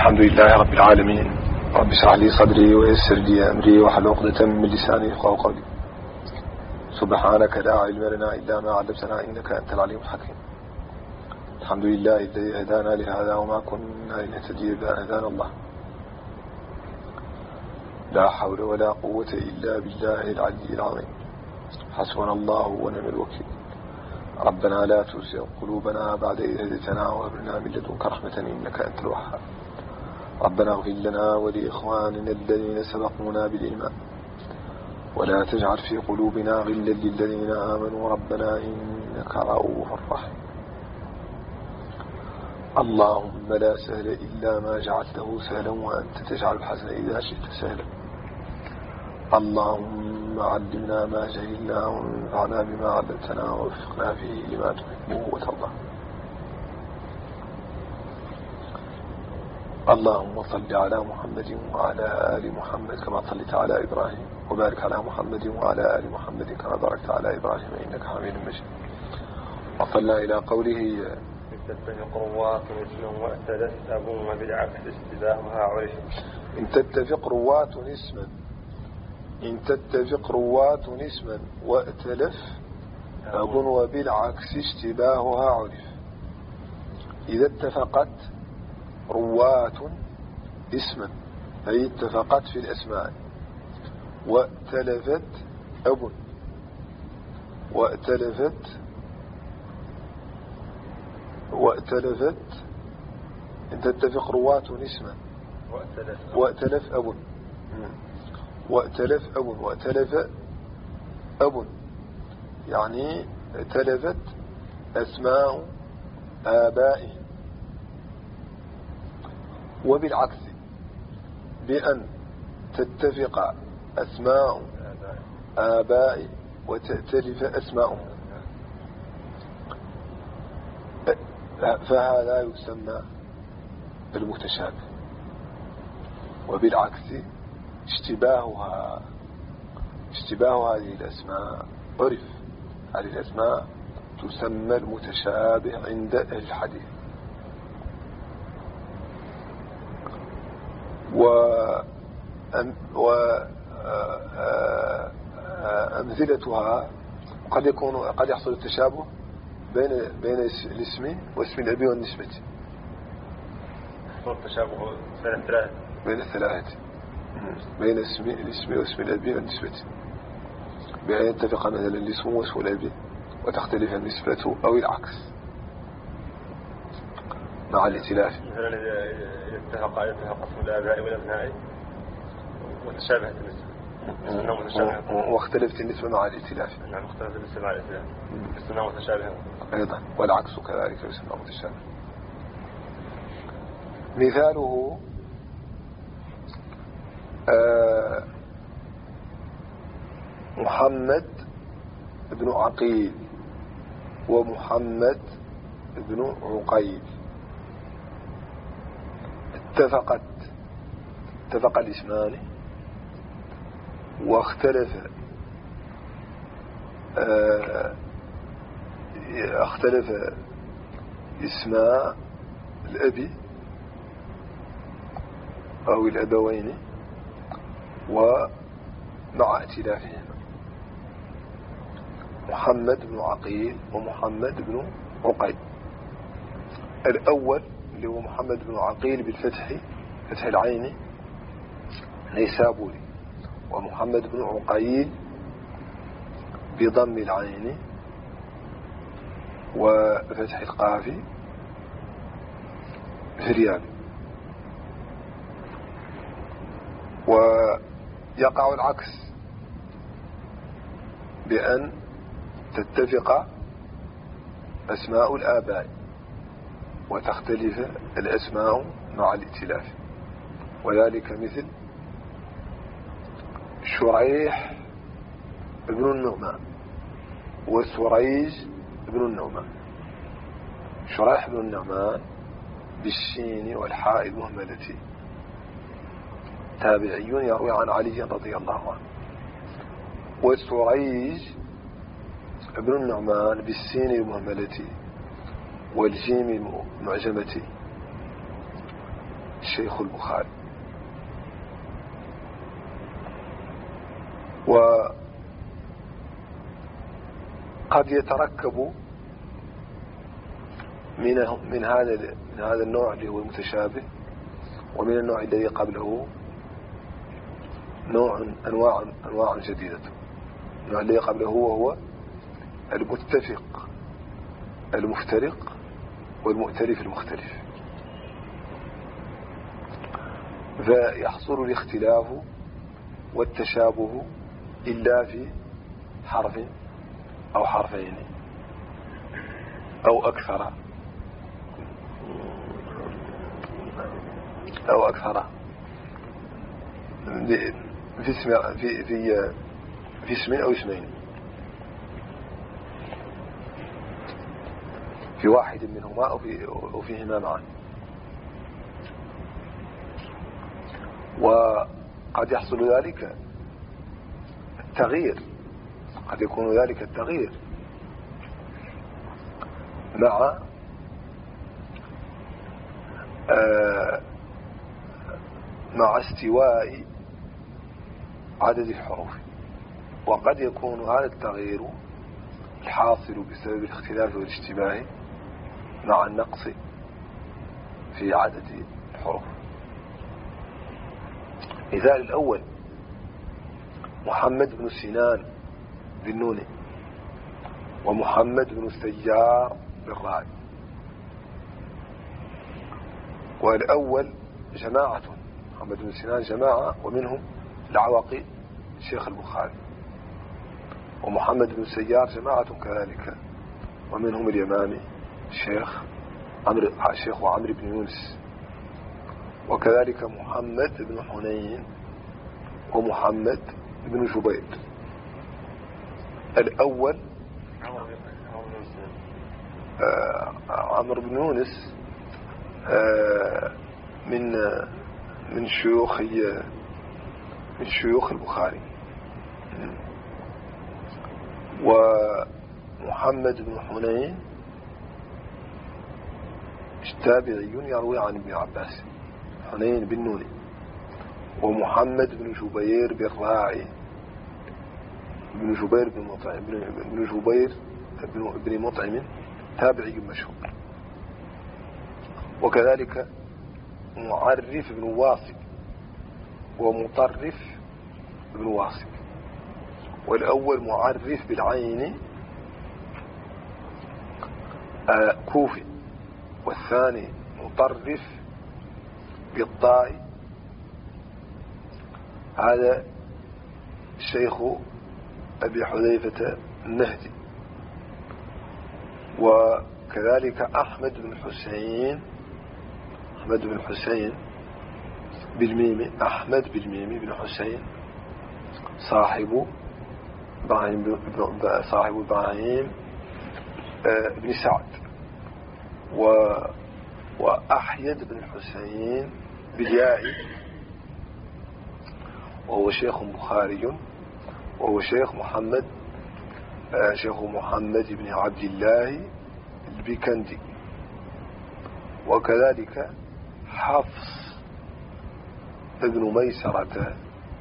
الحمد لله رب العالمين. رب اشرح لي صدري ويسر لي أمري واحلل عقدة من لساني يفقهوا قولي. سبحانك لا علم لنا إلا ما علمتنا إنك أنت العليم الحكيم. الحمد لله الذي هدانا لهذا وما كنا لنهتدي إلا أن هدانا الله. لا حول ولا قوة إلا بالله العلي العظيم. حسبنا الله ونعم الوكيل. ربنا لا تزغ قلوبنا بعد إذ هديتنا وهب لنا من لدنك رحمة إنك أنت الوهاب. ربنا اغفر لنا ولإخواننا الذين سبقونا بالإيمان ولا تجعل في قلوبنا غلا للذين آمنوا ربنا إنك رؤوف رحيم. اللهم لا سهل إلا ما جعلته سهلا وأنت تجعل الحزن إذا شئت سهلا. اللهم علمنا ما جهلنا وانفعنا بما علمتنا ووفقنا فيه لما تحب وترضى. اللهم صل على محمد وعلى آل محمد كما صليت على إبراهيم وبارك على محمد وعلى آل محمد كما باركت على إبراهيم إنك حميد مجيد. وصلنا إلى قوله تتفق رواة اسما وأتلف أبوهما بالعكس اشتباهها عرف. إن تتفق رواة اسما وأتلف أب وبالعكس اشتباهها عرف. إذا اتفقت رواة اسما أي اتفقت في الأسماء وأتلفت أب وأتلفت إن تتفق رواة اسما وأتلف أب وأتلف أب يعني تلفت أسماء آبائهم. وبالعكس بأن تتفق أسماء آباء وتأتلف أسماءهم فهذا يسمى المتشابه. وبالعكس اشتباه هذه الأسماء عرف. هذه الأسماء تسمى المتشابه عند أهل الحديث. وأمثلتها قد يحصل التشابه بين الاسم واسم الأب والنسبة. التشابه بين الثلاثة بين الاسم واسم الأب والنسبة بأن يتفق مثلا الاسم واسم الأب وتختلف النسبة أو العكس مع الائتلاف. مثلا اتفق اسم الآباء والأبناء وتشابهت النسبة واختلفت النسبة مع الائتلاف. نعم اختلفت النسبة مع الائتلاف يسمى متشابها أيضا والعكس كذلك يسمى متشابه. مثاله محمد بن عقيل ومحمد بن عقيل. اتفق الاسمان واختلف اسماء الأب أو الأبوين ومع ائتلافهما. محمد بن عقيل ومحمد بن عقيل. الأول اللي هو محمد بن عقيل بالفتح فتح العين نيسابوري، ومحمد بن عقيل بضم العين وفتح القاف فريابي. ويقع العكس بأن تتفق أسماء الآباء وتختلف الأسماء مع الائتلاف. وذلك مثل شريح بن النعمان وسريج بن النعمان. شريح بن النعمان بالشين والحاء المهملة تابعي يروي عن علي رضي الله عنه. وسريج بن النعمان بالسين المهملة والجيم المعجمة الشيخ البخاري. وقد يتركب من هذا النوع اللي هو المتشابه، ومن النوع الذي قبله أنواع جديدة. النوع الذي قبله هو المتفق المفترق والمؤتلف المختلف. فيحصل الاختلاف والتشابه إلا في حرف أو حرفين أو أكثر في اسم أو اسمين، في واحد منهما أو فيهما معا. وقد يحصل ذلك التغيير، قد يكون ذلك التغيير مع استواء عدد الحروف، وقد يكون هذا التغيير الحاصل بسبب الاختلاف والاشتباه مع النقص في عدد الحروف. مثال الأول: محمد بن سنان بالنون، ومحمد بن سيار بالراء. والأول جماعة، محمد بن سنان جماعة، ومنهم العواقي الشيخ البخاري. ومحمد بن سيار جماعة كذلك، ومنهم اليمامي الشيخ عمرو بن يونس. وكذلك محمد بن حنين ومحمد بن جبير. الأول عمرو بن يونس من شيوخ البخاري. ومحمد بن حنين تابعي يروي عن ابن عباس، حنين بن نون. ومحمد بن جبير بالراعي، بن جبير بن مطعم تابعي مشهور. وكذلك معرف بن واصق ومطرف بن واصق. والأول معرف بالعين كوفي، والثاني مطرف بالطاء هذا الشيخ أبي حذيفة النهدي. وكذلك أحمد بن حسين بالميم، أحمد بالميم بن حسين صاحب إبراهيم بن سعد. وأحيد بن الحسين بالياء، وهو شيخ بخاري، وهو شيخ محمد بن عبد الله البيكندي. وكذلك حفص بن ميسرة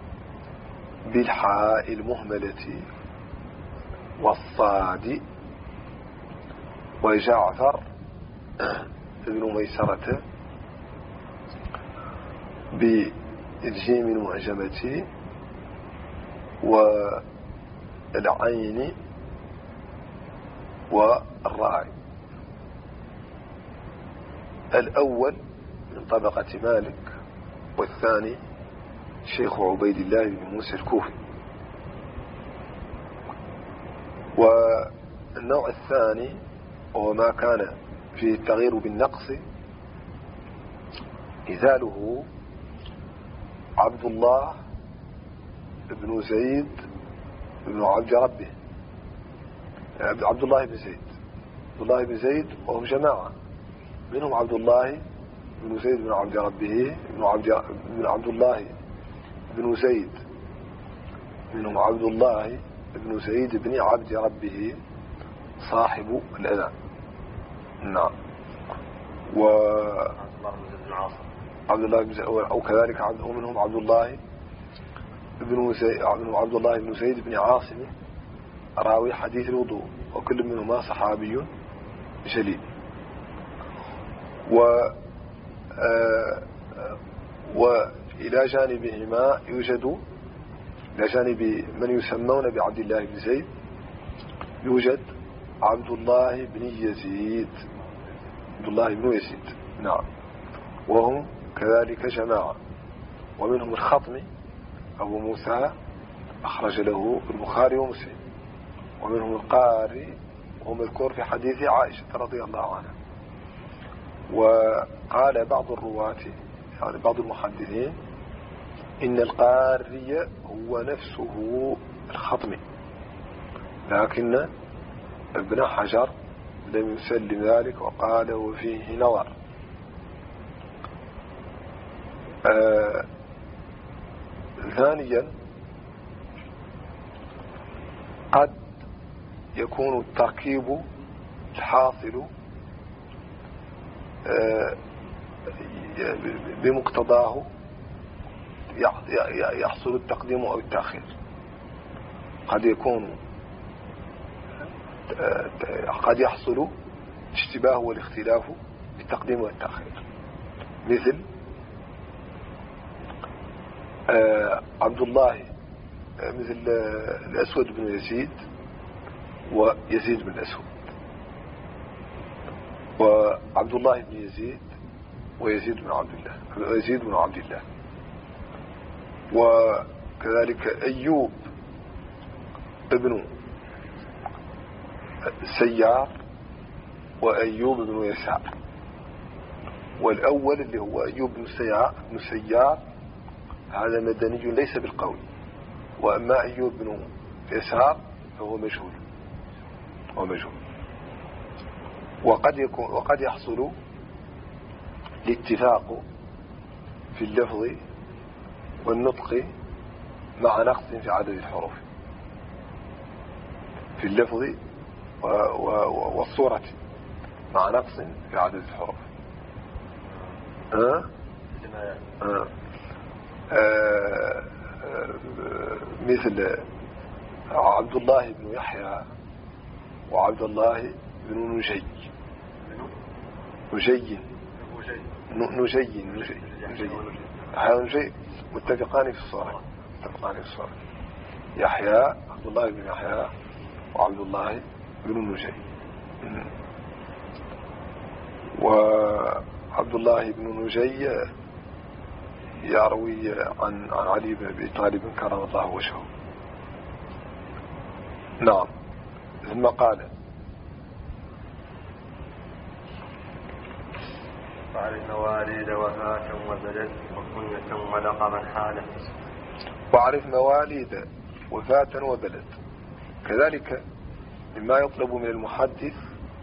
بالحاء المهملة والصاد. وجعفر بن ميسرة بالجيم المعجمة والعين والراء. الأول من طبقة مالك، والثاني شيخ عبيد الله بن موسى الكوفي. والنوع الثاني وهو ما كان فيه التغيير بالنقص، مثاله عبد الله بن زيد بن عبد ربه، عبد الله بن زيد وهم جماعة، منهم عبد الله بن زيد بن عبد ربه بن عبد الله بن زيد، منهم عبد الله بن زيد بن عبد ربه صاحب الأذان. نعم. عبد الله أو كذلك ومنهم عبد الله بن سيد بن عاصم راوي حديث الوضوء، وكل منهما صحابي جليل. وإلى جانبهما يوجد، إلى جانب من يسمون بعبد الله بن زيد، يوجد عبد الله بن يزيد، عبد الله بن يزيد، نعم، وهم كذلك جماعة. ومنهم الخطمي أبو موسى أخرج له البخاري ومسلم. ومنهم القاري وهو مذكور في حديث عائشة رضي الله عنها. وقال بعض الرواة يعني بعض المحدثين إن القاري هو نفسه الخطمي، لكن ابن حجر لم يسلم ذلك وقال وفيه نظر. ثانيا قد يكون التركيب الحاصل بمقتضاه يحصل التقديم أو التأخير. قد يحصل الاشتباه والاختلاف بالتقديم والتأخير، مثل عبد الله مثل الأسود بن يزيد ويزيد بن الأسود، وعبد الله بن يزيد ويزيد بن عبد الله، وكذلك أيوب ابن سيار وأيوب بن يسار. والأول اللي هو أيوب بن سيار هذا مدني ليس بالقول، وأما أيوب بن يسار فهو مجهول. وقد يحصل الاتفاق في اللفظ والنطق مع نقص في عدد الحروف، في اللفظ والصورة مع نقص في عدد الحروف. مثل عبد الله بن يحيى وعبد الله بن نجي هذا نجي متفقان في الصورة. يحيى عبد الله بن يحيى وعبد الله بن نجي. وعبد الله بن نجي يروي عن علي بن أبي طالب كرم الله وجهه. نعم. ثم قال وعرف مواليد وفاة وبلد وكنية ولقبا حالة. وعرف مواليد وفاة وبلد. كذلك مما يطلب من المحدث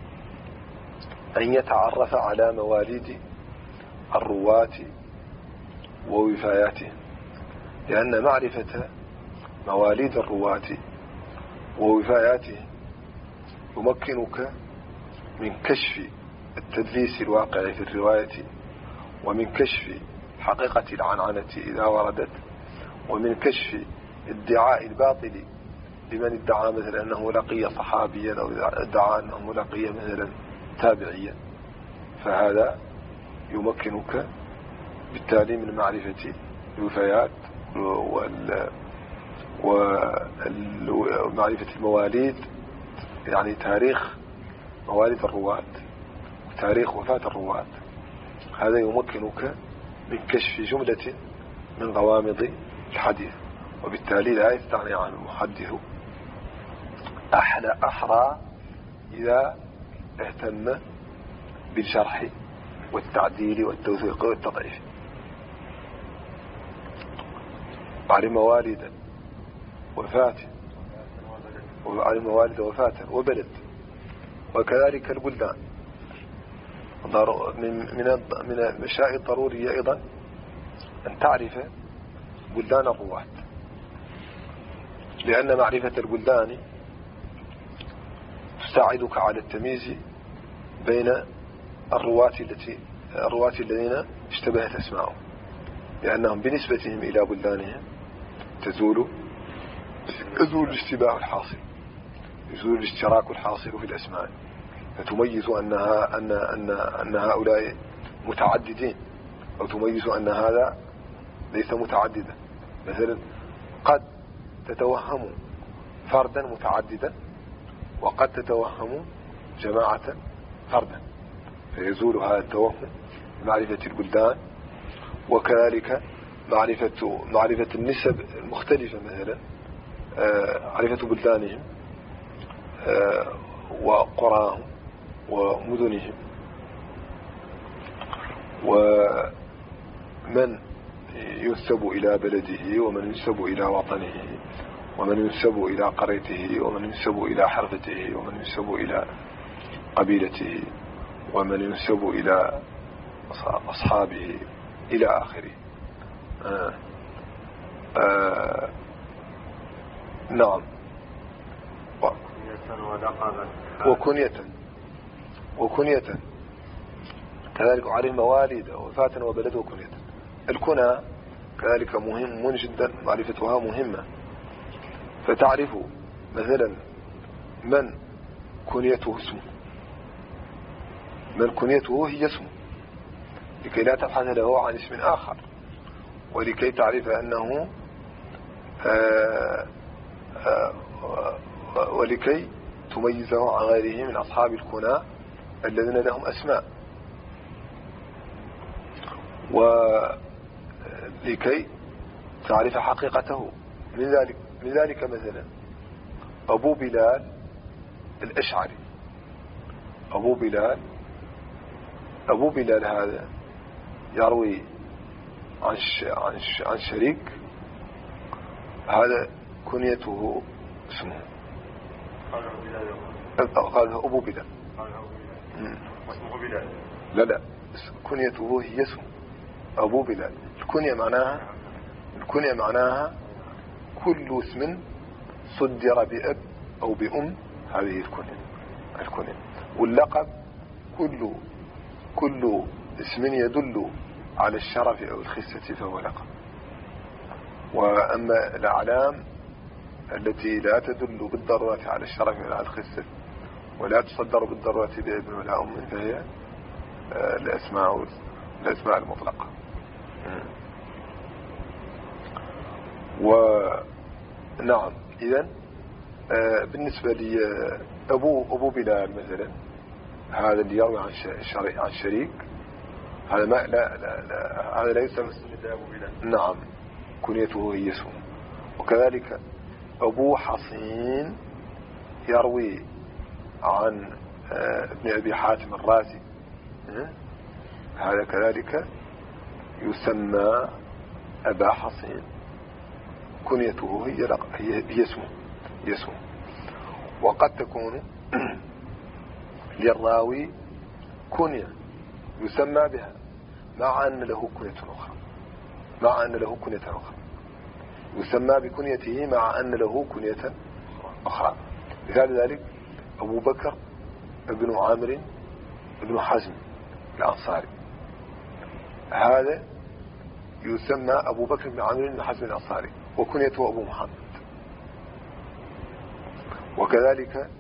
أن يتعرف على مواليد الرواة ووفاياتهم، لأن معرفة مواليد الرواة ووفاياتهم يمكنك من كشف التدليس الواقع في الرواية، ومن كشف حقيقة العنعنة إذا وردت، ومن كشف ادعاء الباطل لمن ادعى مثلا أنه لقي صحابيا أو ادعى أنه لقي مثلا تابعيا. فهذا يمكنك بالتالي من معرفة الوفيات ومعرفة المواليد، يعني تاريخ مواليد الرواة وتاريخ وفاة الرواة. هذا يمكنك من كشف جملة من غوامض الحديث، وبالتالي لا يستغني عن المحدث أحرى إذا اهتم بالشرح والتعديل والتوثيق والتضعيف. وعلم موالد وفاة وبلد، وكذلك البلدان. من المشاء الضرورية أيضا أن تعرف بلدان الرواة، لأن معرفة البلدان تساعدك على التمييز بين الرواة الذين اشتبهت أسماءهم، لأنهم بنسبتهم إلى بلدانهم يزول الاشتباه الحاصل، يزول الاشتراك الحاصل في الأسماء، فتميز أن هؤلاء متعددين، أو تميز أن هذا ليس متعددا. مثلا قد تتوهم فردا متعددا، وقد تتوهم جماعة فردا، فيزول هذا التوهم بمعرفة البلدان. وكذلك معرفة النسب المختلفة، مثلا معرفة بلدانهم وقراهم ومدنهم، ومن ينسب إلى بلده، ومن ينسب إلى وطنه، ومن ينسب إلى قريته، ومن ينسب إلى حرفته، ومن ينسب إلى قبيلته، ومن ينسب إلى أصحابه إلى آخره. نعم. وكنية كذلك عليه موالد وفاة وبلد وكنية. الكنى كذلك مهم جدا، معرفتها مهمة. فتعرف مثلا من كنيته اسمه، من كنيته هي اسمه، لكي لا تبحث له عن اسم آخر، ولكي تعرف أنه ولكي تميزه عن غيره من أصحاب الكنى الذين لهم أسماء، ولكي تعرف حقيقته. من ذلك مثلا أبو بلال الأشعري. أبو بلال هذا يروي عن شريك، هذا كنيته اسمه، قال أبو بلال، واسمه بلال. لا كنيته هي اسمه أبو بلال. الكنية معناها كل اسم صدر بأب أو بأم، هذه الكنية. واللقب كل اسم يدل على الشرف أو الخسة فهو لقب. وأما الأعلام التي لا تدل بالضرورة على الشرف ولا على الخسة، ولا تصدر بالضرورة بابن ولا أم، فهي الأسماء المطلقة. ونعم، إذن بالنسبة لي أبو بلال مثلا، هذا اللي يروي عن شريك، هذا ما هذا لا يسمى أبو بلال. نعم، كنيته هي اسمه. وكذلك أبو حصين يروي عن ابن أبي حاتم الرازي، هذا كذلك يسمى أبا حصين، كنيته هي اسمه. وقد تكون للراوي كنية يسمى بها مع أن له كنية أخرى، يسمى بكنيته مع أن له كنية أخرى. مثال ذلك أبو بكر ابن عامر ابن حزم الأنصاري، هذا يسمى أبو بكر بن عامر بن حزم الأنصاري، وكنيته أبو محمد. وكذلك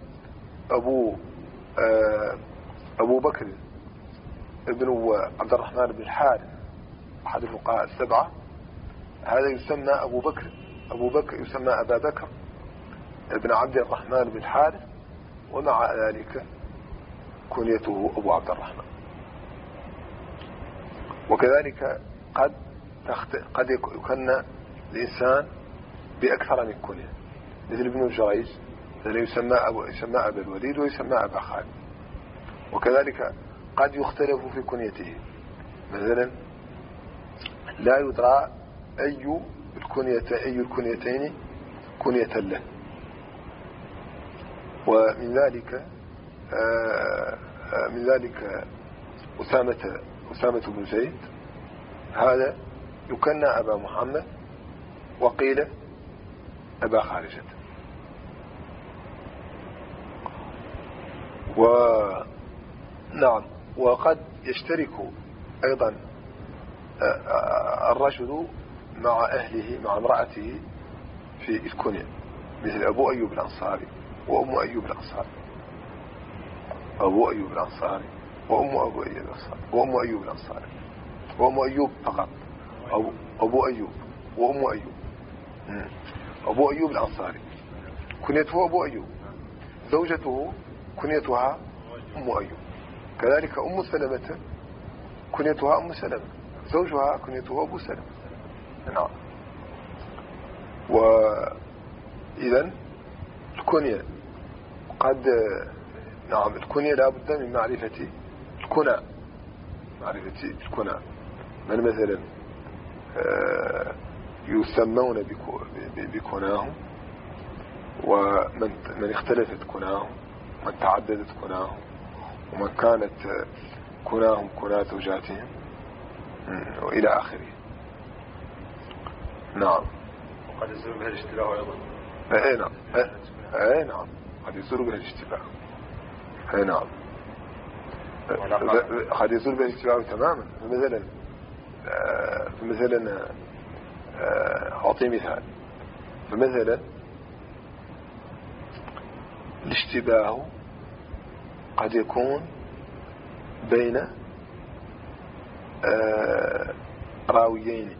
أبو بكر ابن عبد الرحمن بن الحارث أحد الفقهاء السبعة، هذا يسمى أبو بكر يسمى أبا بكر ابن عبد الرحمن بن الحارث، ومع ذلك كنيته أبو عبد الرحمن. وكذلك قد يكن الإنسان بأكثر من كنية، مثل ابن جريج يسمى أبا الوليد ويسمى أبا خالد. وكذلك قد يختلف في كنيته، مثلا لا يدرى أي الكنيتين كنية له. ومن ذلك أسامة بن زيد، هذا يكنى أبا محمد، وقيل أبا خارجة. ونعم، وقد يشترك أيضا الرجل مع أهله مع امرأته في الكنية، مثل أبو أيوب الأنصاري وأم أيوب الأنصاري، أبو أيوب الأنصاري وأم أيوب الأنصاري، وأم أيوب فقط، أبو أيوب وأم أيوب. أبو أيوب الأنصاري كنيته أبو أيوب، زوجته كنيتها أم أيوب، كذلك أم سلمة كنيتها أم سلمة، زوجها كنيته أبو سلمة. نعم. وإذن الكنية قد نعم الكنية لا بد من معرفة الكنى، معرفة الكنى. من مثلا يسمون بكناهم، ومن اختلفت كناهم، من تعددت كناهم، ومن كانت كناهم كنا زوجاتهم، وإلى آخره. نعم. وقد يصير بها الاشتباه أيضا. اي نعم، اي نعم، قد يصير بها الاشتباه. اي نعم، قد يصير بها الاشتباه تماما. فمثلا أعطي مثال. فمثلا الاشتباه قد يكون بين راويين،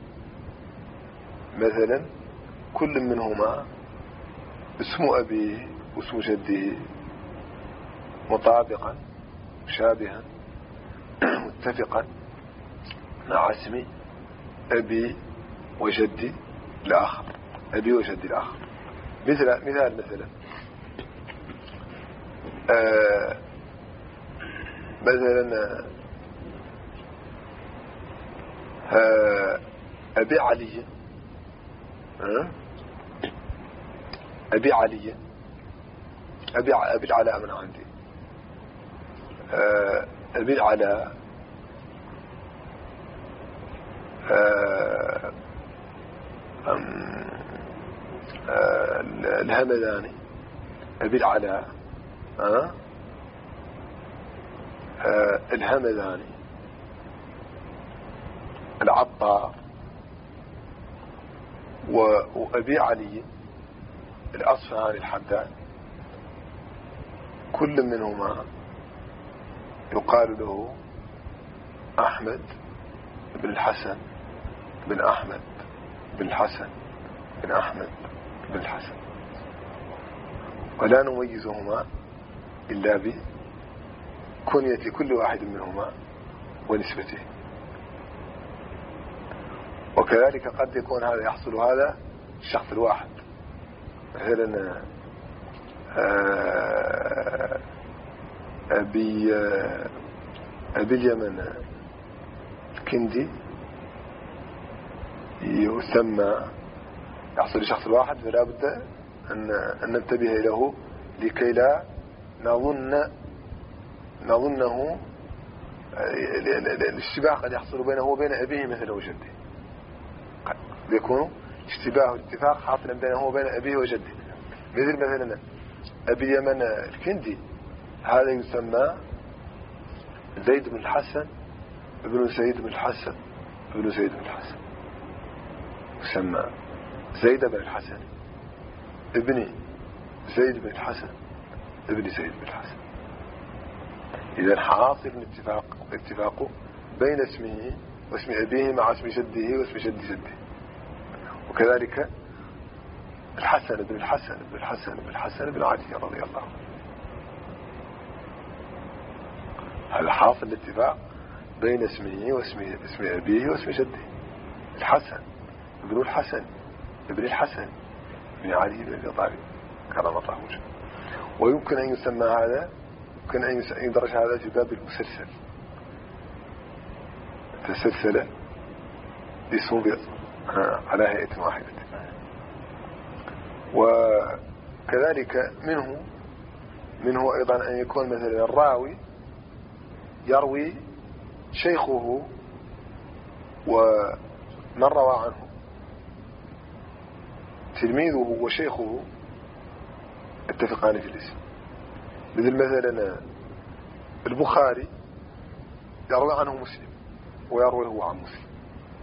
مثلا كل منهما اسم أبيه واسم جده مطابقا مشابها متفقا مع اسم أبي وجدي الآخر، أبي وجدي الآخر. مثال مثلا مثلا أبي علي، أبي علي، أبي العلاء من عندي، أبي العلاء، الهمداني، أبي العلاء، الهمداني، العطار، وأبي علي الأصفهاني الحداد. كل منهما يقال له أحمد بن الحسن بن أحمد بن الحسن بن أحمد بن الحسن، ولا نميزهما إلا بكنية كل واحد منهما ونسبته. وكذلك قد يكون هذا يحصل هذا الشخص الواحد، مثلا أبي اليمن الكندي يسمى، يحصل لشخص الواحد، فلا بد أن ننتبه له لكي لا نظنه الاشتباه قد يحصل بينه وبين أبيه مثل وجده، قد يكون اشتباه الاتفاق حاصلا بينه وبين أبيه وجده. مثلا أبي اليمن الكندي هذا يسمى زيد بن الحسن ابن سيد بن الحسن ابن سيد بن الحسن، يسمى زيد بن الحسن ابن زيد بن الحسن ابن سيد بن الحسن. إذا حاصل الاتفاق بين اسمه واسم أبيه مع اسم جده واسم جد جده. وكذلك الحسن بن الحسن بن الحسن بن الحسن بن علي رضي الله عنه، هذا حاصل الاتفاق بين اسمه واسم أبيه واسم جده. الحسن ابن الحسن ابن الحسن بن علي بن أبي طالب كرم الله وجهه. ويمكن أن يسمى هذا، يمكن أن يدرج هذا في باب المسلسل، تسلسل اسمه على هيئة واحدة. وكذلك منه أيضا أن يكون مثلا الراوي يروي شيخه ومن روى عنه، تلميذه وشيخه اتفقان في الاسم. مثلا البخاري يروي عنه مسلم ويروي هو عن مسلم،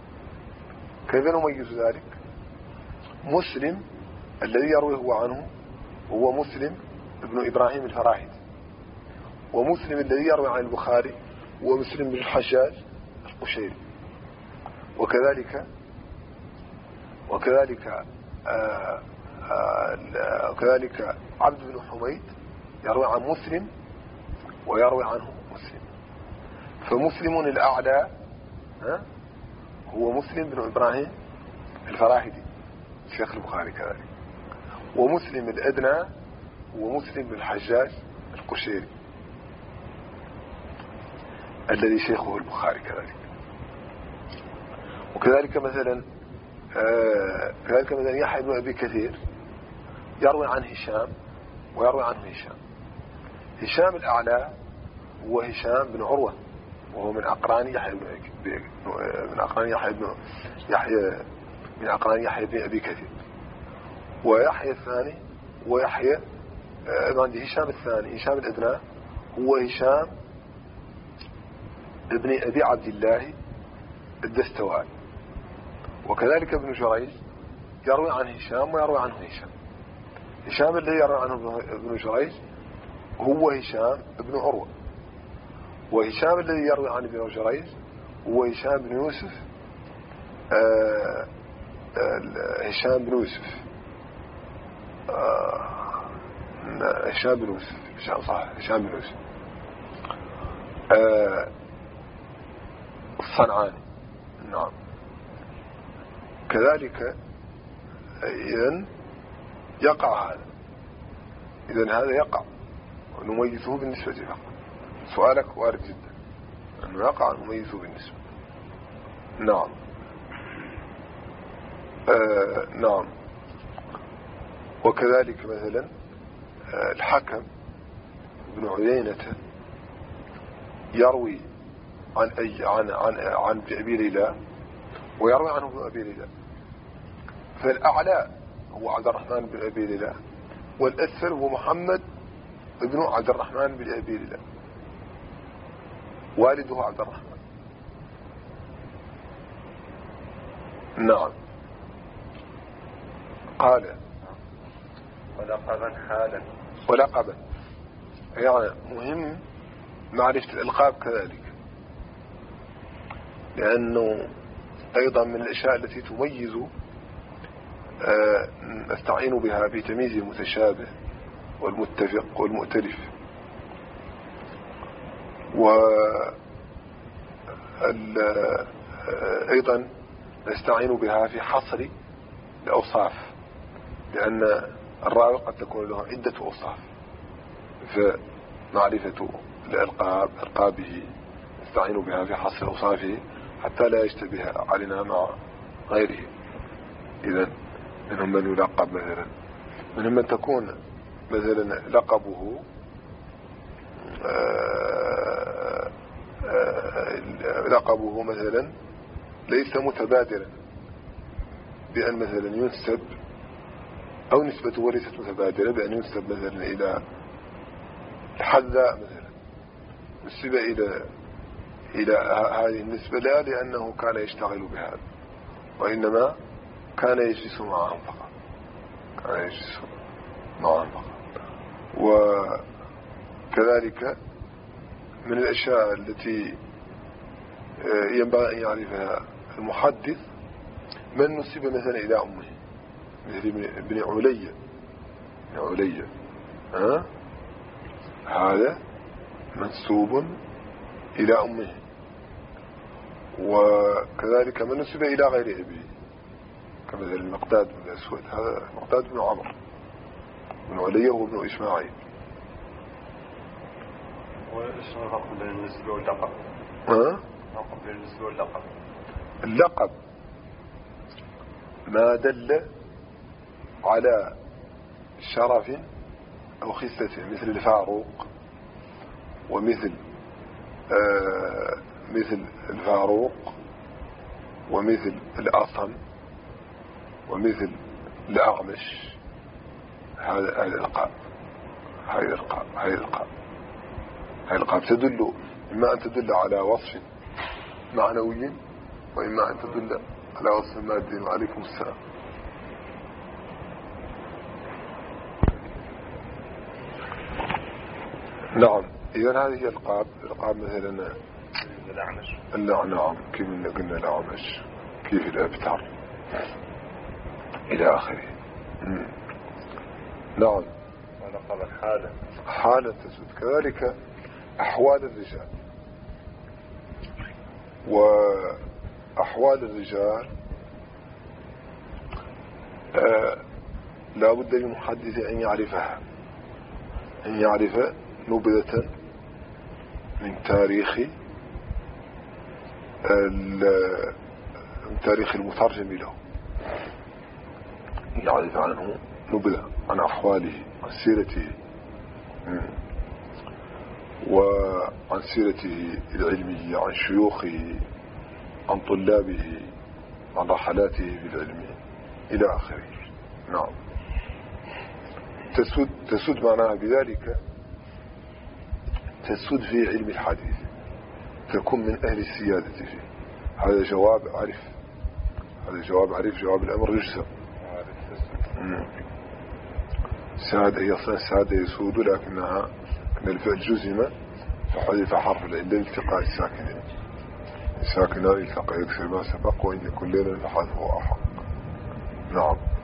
كيف نميز ذلك؟ مسلم الذي يروي هو عنه هو مسلم ابن إبراهيم الفراهيدي، ومسلم الذي يروي عن البخاري هو مسلم بن الحجاج القشيري، وكذلك عبد بن حميد يروي عن مسلم ويروي عنه مسلم. فمسلم الأعلى هو مسلم بن إبراهيم الفراهيدي شيخ البخاري كذلك، ومسلم الأدنى هو مسلم بن الحجاج القشيري الذي شيخه البخاري كذلك. وكذلك مثلا يحيى بن أبي كثير يروي عن هشام ويروي عنه هشام الأعلى هو هشام بن عروة، وهو من أقران يحيى بن أبي كثير. ويحيى الثاني ويحيى عندي هشام الثاني هشام الأدنى هو هشام ابن أبي عبد الله الدستوائي. وكذلك ابن جريج يروي عن هشام ويروي عنه هشام الذي يروي عنه ابن جريج هو هشام ابن عروة، وهشام الذي يروي عن ابن جريج هو هشام بن يوسف هشام بن يوسف الصنعاني. نعم. كذلك إذن يقع هذا يقع ونميزه بالنسبة له. سؤالك وارد جدا أنه يقع نميزه بالنسبة. نعم. نعم. وكذلك مثلا الحكم بن عيينة يروي عن أبي ليلى ويروي عنه ابن أبي ليلى. فالأعلى هو عبد الرحمن بن أبي ليلى، والأسفل هو محمد بن عبد الرحمن بن أبي ليلى والده عبد الرحمن. نعم. قال ولقبا يعني مهم معرفة الألقاب كذلك، لأنه أيضا من الأشياء التي تميز نستعين بها في تمييز المتشابه والمتفق والمؤتلف. أيضا نستعين بها في حصر الأوصاف، لأن الراوي قد تكون له عدة أوصاف، فمعرفة ألقابه نستعين بها في حصر أوصافه حتى لا يشتبه علينا مع غيره. إذن منهم من يلقب مثلا، منهم من تكون مثلا لقبه مثلا ليس متبادلا، بأن مثلا ينسب أو نسبته ليست متبادلة، بأن ينسب مثلا إلى الحذاء مثلا، نسب إلى هذه النسبة لا لأنه كان يشتغل بهذا، وإنما كان يجلس معهم فقط، وكذلك من الأشياء التي ينبغي أن يعرفها المحدث من نسب مثلا إلى أمه، مثل ابن علي هذا منسوب إلى أمه. وكذلك من نسب إلى غير أبيه كمثل المقداد بن الأسود، هذا مقداد بن عمر بن علي وابن إسماعيل. وإيش الفرق بين النسبة واللقب؟ الفرق بين النسبة واللقب؟ اللقب ما دل على شرف أو خصلة، مثل الفاروق، ومثل مثل الفاروق، ومثل الأصم، ومثل الأعمش. هذا الألقاب، هذه الألقاب تدل إما أن تدل على وصف معنوي، وإما أن تدل على وصف المادين. وعليكم السلام. نعم. إذن هذه هي القاب مثلا الأعنام كيف قلنا الأعمش، كيف الأبتر إلى آخره. نعم. حالة تسود. كذلك أحوال الرجال، وأحوال الرجال لا بد للمحدث أن يعرفها، أن يعرف نبذة من تاريخ المترجم له، يعرف عنه نبذة عن أحواله، عن سيرته وعن سيرته العلمية، عن شيوخه، عن طلابه، عن رحلاته بالعلم إلى آخره. نعم. تسود معناها بذلك تسود في علم الحديث، تكون من أهل السيادة فيه. هذا جواب عرف، هذا جواب عرف، جواب الأمر يجزم. سادة هي أصلا سادة يسود، لكنها من الفعل جزم فحذف حرف العلة لالتقاء الساكنين، الساكنان التقى يكسر ما سبق، وإن يكون ليلا فحذفه أحق. نعم.